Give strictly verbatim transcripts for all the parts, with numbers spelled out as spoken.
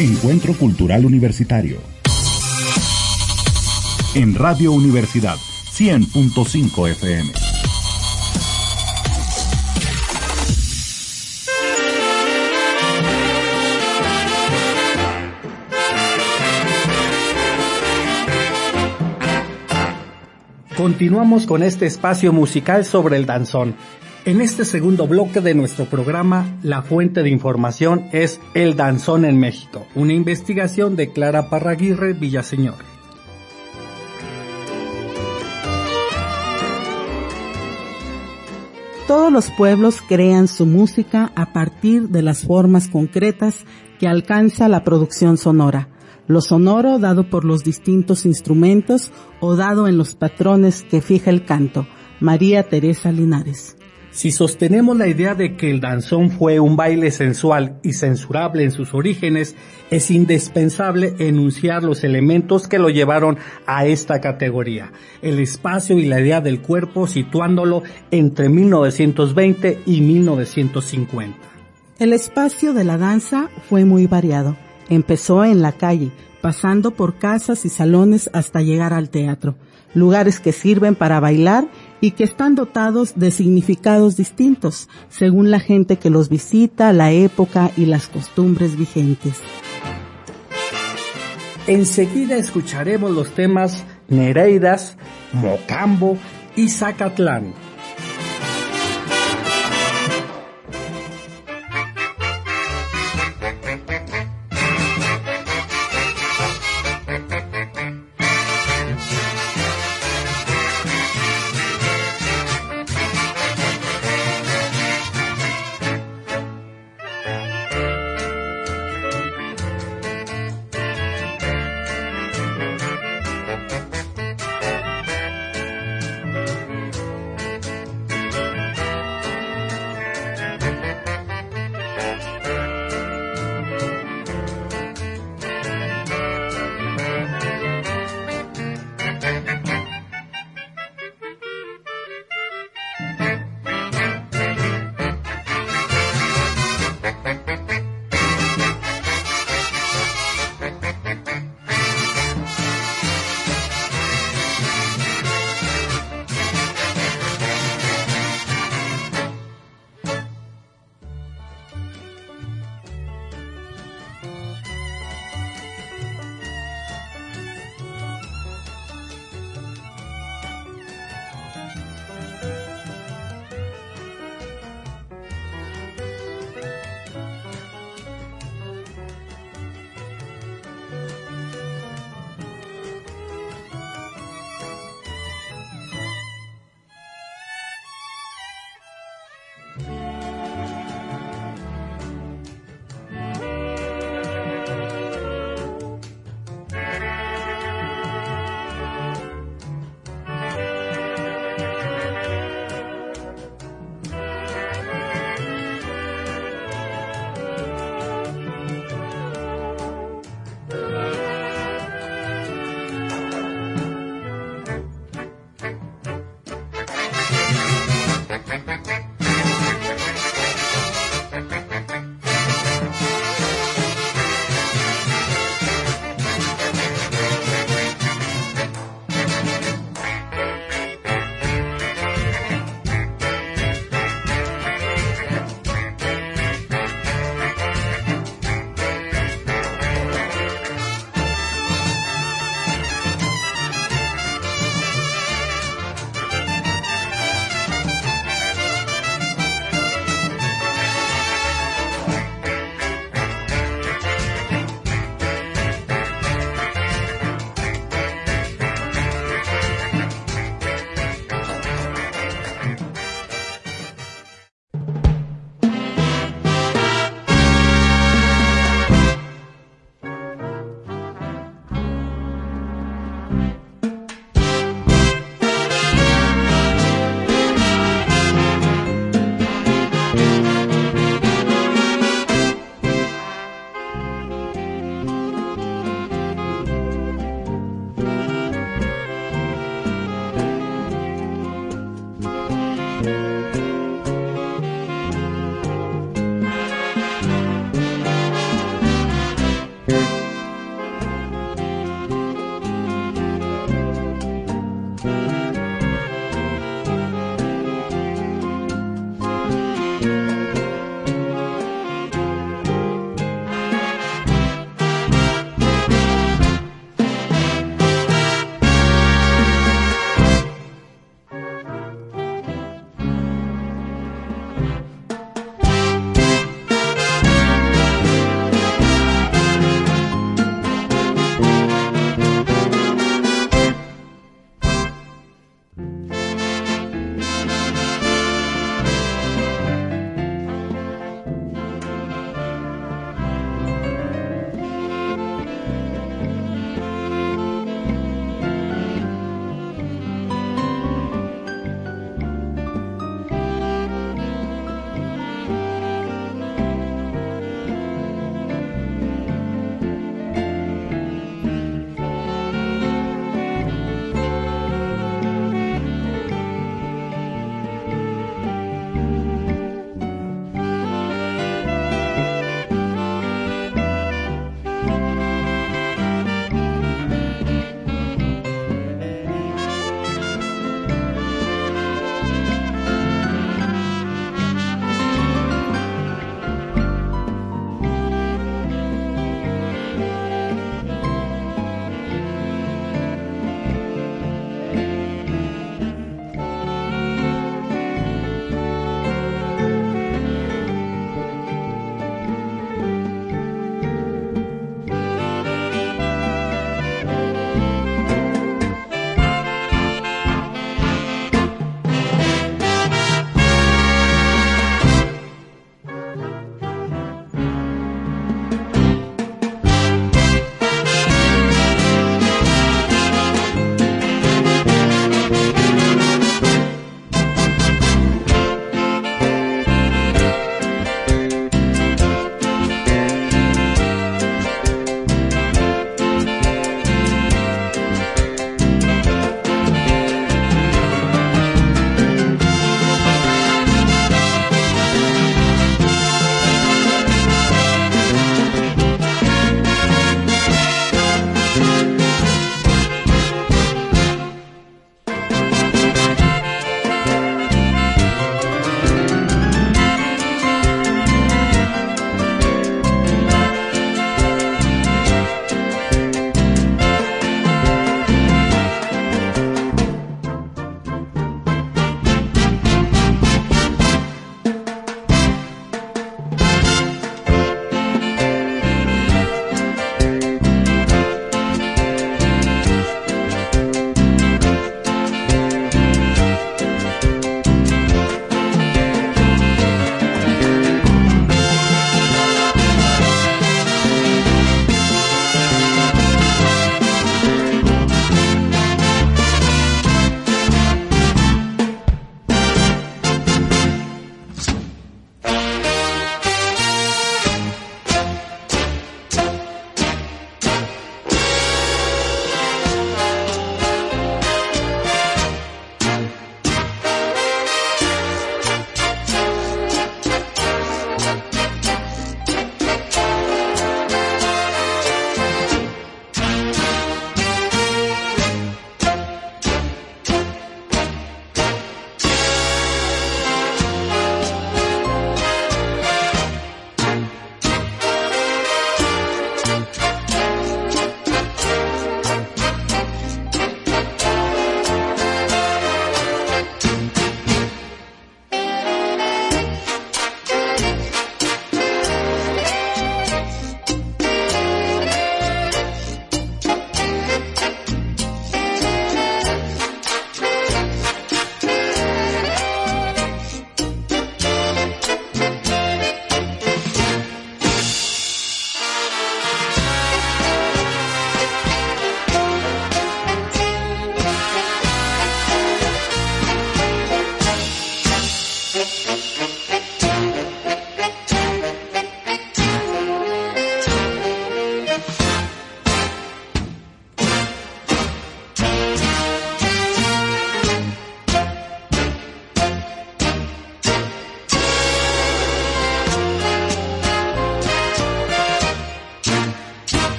Encuentro Cultural Universitario. En Radio Universidad cien punto cinco F M. Continuamos con este espacio musical sobre el danzón. En este segundo bloque de nuestro programa, la fuente de información es El Danzón en México, una investigación de Clara Parraguirre Villaseñor. Todos los pueblos crean su música a partir de las formas concretas que alcanza la producción sonora. Lo sonoro dado por los distintos instrumentos o dado en los patrones que fija el canto. María Teresa Linares. Si sostenemos la idea de que el danzón fue un baile sensual y censurable en sus orígenes, es indispensable enunciar los elementos que lo llevaron a esta categoría, el espacio y la idea del cuerpo, situándolo entre mil novecientos veinte y mil novecientos cincuenta. El espacio de la danza fue muy variado. Empezó en la calle, pasando por casas y salones hasta llegar al teatro, lugares que sirven para bailar y que están dotados de significados distintos, según la gente que los visita, la época y las costumbres vigentes. Enseguida escucharemos los temas Nereidas, Mocambo y Zacatlán.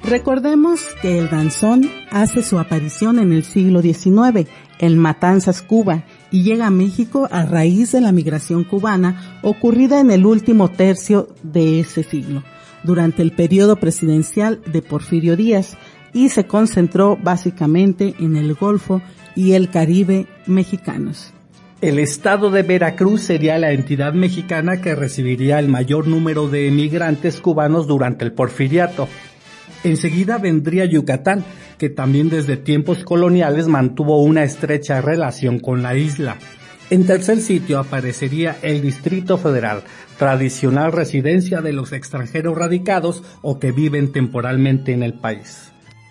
Recordemos que el danzón hace su aparición en el siglo diecinueve en Matanzas, Cuba, y llega a México a raíz de la migración cubana ocurrida en el último tercio de ese siglo, durante el periodo presidencial de Porfirio Díaz, y se concentró básicamente en el Golfo y el Caribe mexicanos. El estado de Veracruz sería la entidad mexicana que recibiría el mayor número de emigrantes cubanos durante el Porfiriato. Enseguida vendría Yucatán, que también desde tiempos coloniales mantuvo una estrecha relación con la isla. En tercer sitio aparecería el Distrito Federal, tradicional residencia de los extranjeros radicados o que viven temporalmente en el país.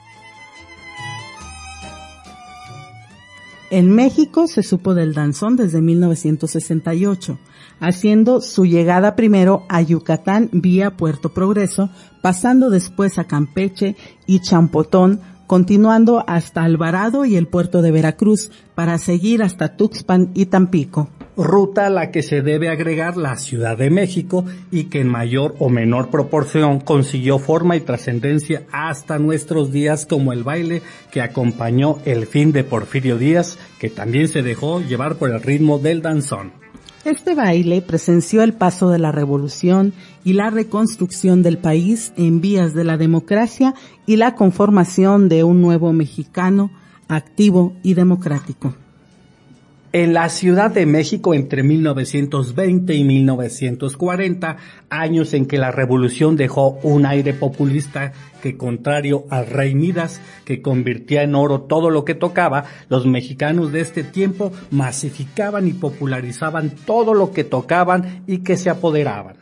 En México se supo del danzón desde mil novecientos sesenta y ocho, haciendo su llegada primero a Yucatán vía Puerto Progreso, pasando después a Campeche y Champotón, continuando hasta Alvarado y el puerto de Veracruz, para seguir hasta Tuxpan y Tampico. Ruta a la que se debe agregar la Ciudad de México y que en mayor o menor proporción consiguió forma y trascendencia hasta nuestros días, como el baile que acompañó el fin de Porfirio Díaz, que también se dejó llevar por el ritmo del danzón. Este baile presenció el paso de la revolución y la reconstrucción del país en vías de la democracia y la conformación de un nuevo mexicano activo y democrático. En la Ciudad de México, entre mil novecientos veinte y mil novecientos cuarenta, años en que la revolución dejó un aire populista que, contrario al rey Midas, que convertía en oro todo lo que tocaba, los mexicanos de este tiempo masificaban y popularizaban todo lo que tocaban y que se apoderaban.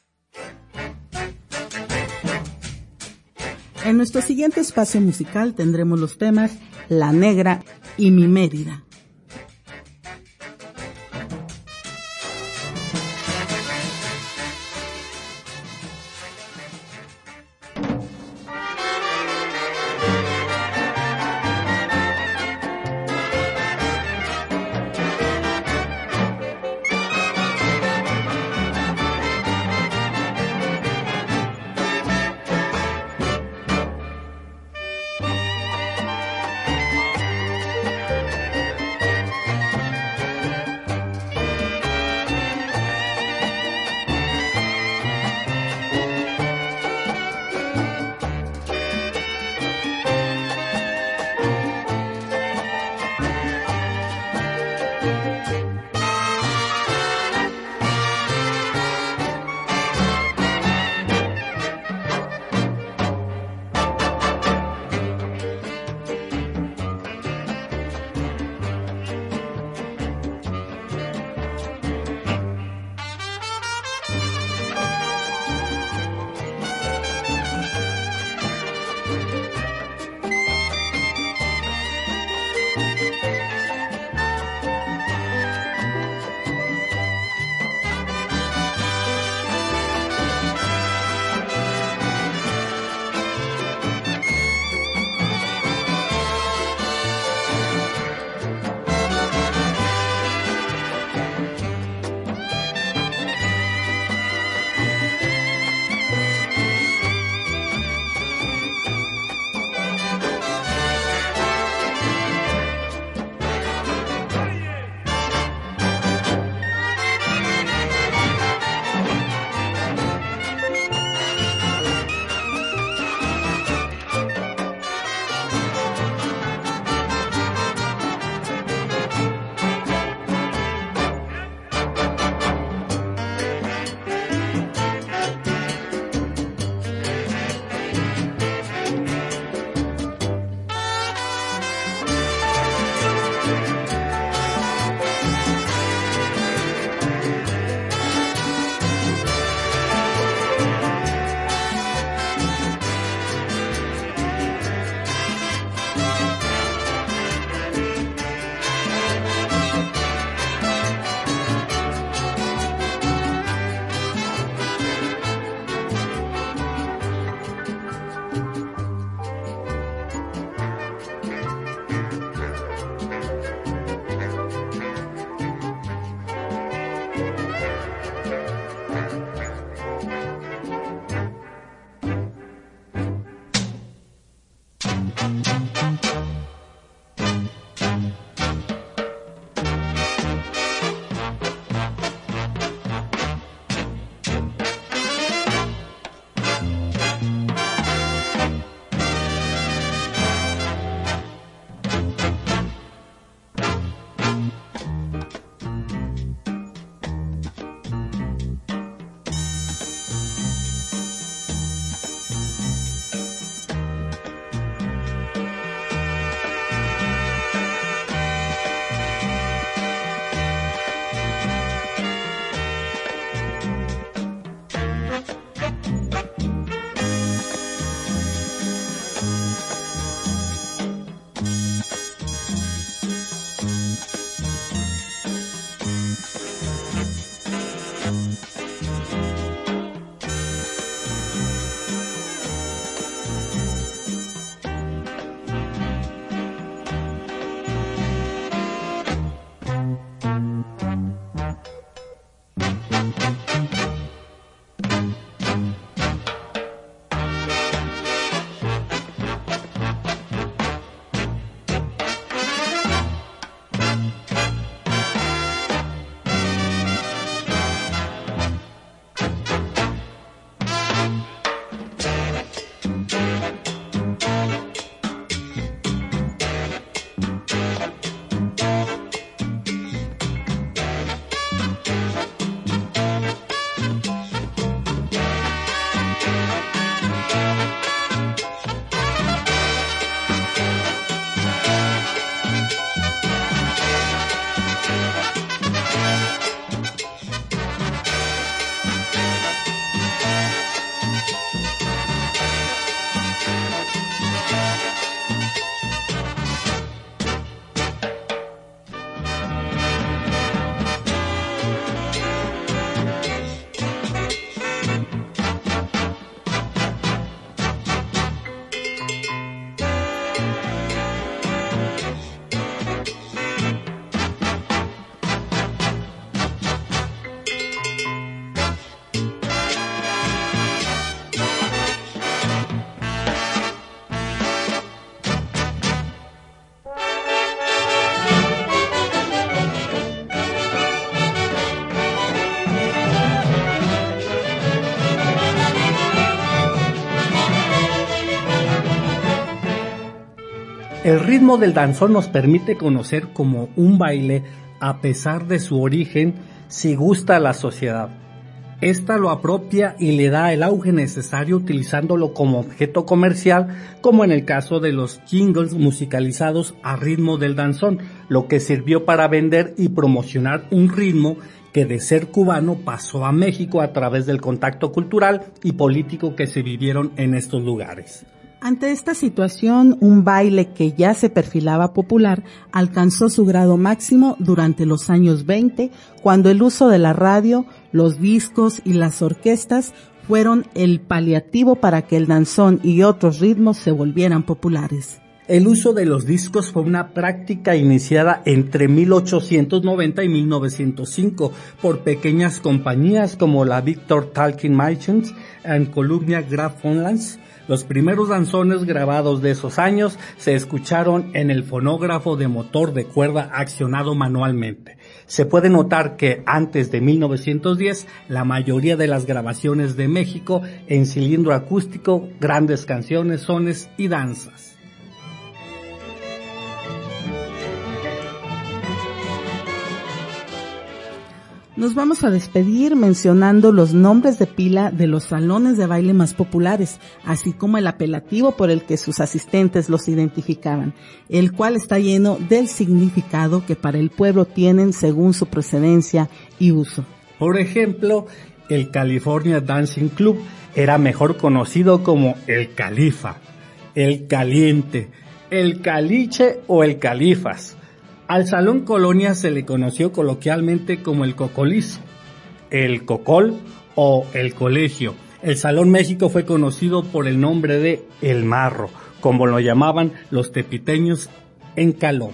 En nuestro siguiente espacio musical tendremos los temas La Negra y Mi Mérida. El ritmo del danzón nos permite conocer como un baile, a pesar de su origen, si gusta a la sociedad. Esta lo apropia y le da el auge necesario utilizándolo como objeto comercial, como en el caso de los jingles musicalizados a ritmo del danzón, lo que sirvió para vender y promocionar un ritmo que de ser cubano pasó a México a través del contacto cultural y político que se vivieron en estos lugares. Ante esta situación, un baile que ya se perfilaba popular alcanzó su grado máximo durante los años veinte, cuando el uso de la radio, los discos y las orquestas fueron el paliativo para que el danzón y otros ritmos se volvieran populares. El uso de los discos fue una práctica iniciada entre mil ochocientos noventa y mil novecientos cinco por pequeñas compañías como la Victor Talking Machines y Columbia Graphophone. Los primeros danzones grabados de esos años se escucharon en el fonógrafo de motor de cuerda accionado manualmente. Se puede notar que antes de mil novecientos diez, la mayoría de las grabaciones de México en cilindro acústico, grandes canciones, sones y danzas. Nos vamos a despedir mencionando los nombres de pila de los salones de baile más populares, así como el apelativo por el que sus asistentes los identificaban, el cual está lleno del significado que para el pueblo tienen según su procedencia y uso. Por ejemplo, el California Dancing Club era mejor conocido como el Califa, el Caliente, el Caliche o el Califas. Al Salón Colonia se le conoció coloquialmente como el Cocolizo, el Cocol o el Colegio. El Salón México fue conocido por el nombre de El Marro, como lo llamaban los tepiteños en Caló.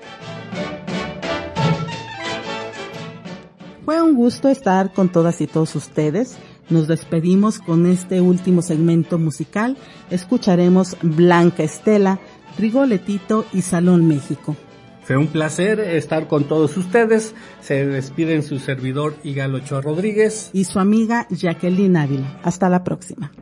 Fue un gusto estar con todas y todos ustedes. Nos despedimos con este último segmento musical. Escucharemos Blanca Estela, Rigoletito y Salón México. Fue un placer estar con todos ustedes. Se despiden su servidor Igal Ochoa Rodríguez y su amiga Jacqueline Ávila. Hasta la próxima.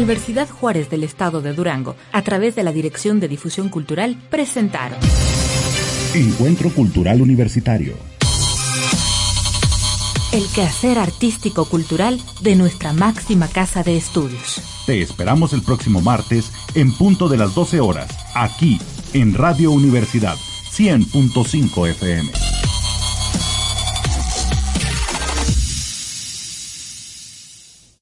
Universidad Juárez del Estado de Durango, a través de la Dirección de Difusión Cultural, presentaron Encuentro Cultural Universitario. El quehacer artístico-cultural de nuestra máxima casa de estudios. Te esperamos el próximo martes en punto de las doce horas, aquí en Radio Universidad cien punto cinco F M.